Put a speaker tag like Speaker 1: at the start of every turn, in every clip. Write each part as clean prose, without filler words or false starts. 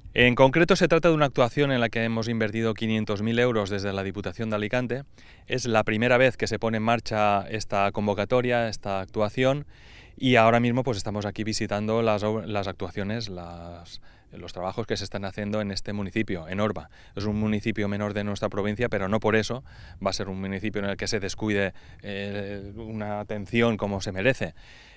Speaker 1: En concreto se trata de una actuación en la que hemos invertido 500.000 euros desde la Diputación de Alicante. Es la primera vez que se pone en marcha esta convocatoria, esta actuación, y ahora mismo pues estamos aquí visitando las actuaciones, los trabajos que se están haciendo en este municipio, en Orba. Es un municipio menor de nuestra provincia, pero no por eso va a ser un municipio en el que se descuide una atención como se merece.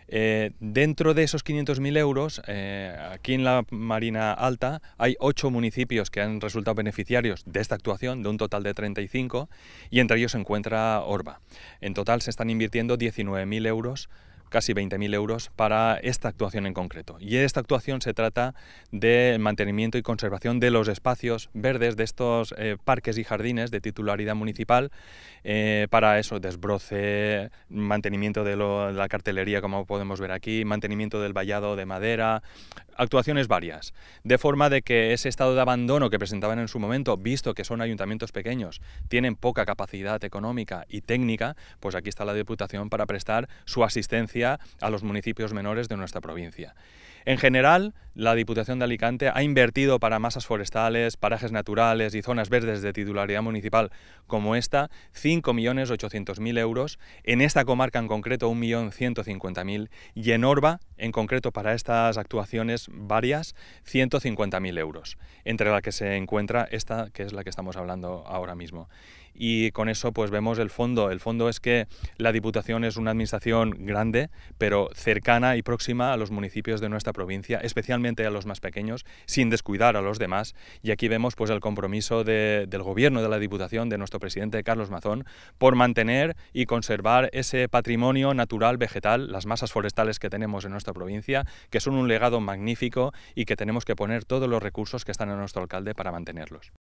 Speaker 1: Dentro de esos 500.000 euros, aquí en la Marina Alta hay 8 municipios que han resultado beneficiarios de esta actuación, de un total de 35, y entre ellos se encuentra Orba. En total se están invirtiendo 19.000 euros, casi 20.000 euros para esta actuación en concreto. Y esta actuación se trata del mantenimiento y conservación de los espacios verdes, de estos parques y jardines de titularidad municipal, para eso, desbroce, mantenimiento de la cartelería, como podemos ver aquí, mantenimiento del vallado de madera, actuaciones varias, de forma de que ese estado de abandono que presentaban en su momento, visto que son ayuntamientos pequeños, tienen poca capacidad económica y técnica, pues aquí está la Diputación para prestar su asistencia a los municipios menores de nuestra provincia. En general, la Diputación de Alicante ha invertido para masas forestales, parajes naturales y zonas verdes de titularidad municipal como esta 5.800.000 euros, en esta comarca en concreto 1.150.000 y en Orba, en concreto para estas actuaciones varias, 150.000 euros, entre la que se encuentra esta, que es la que estamos hablando ahora mismo. Y con eso pues vemos el fondo. El fondo es que la Diputación es una administración grande, pero cercana y próxima a los municipios de nuestra provincia, especialmente a los más pequeños, sin descuidar a los demás. Y aquí vemos pues el compromiso del Gobierno de la Diputación, de nuestro presidente Carlos Mazón, por mantener y conservar ese patrimonio natural, vegetal, las masas forestales que tenemos en nuestra provincia, que son un legado magnífico y que tenemos que poner todos los recursos que están a nuestro alcalde para mantenerlos.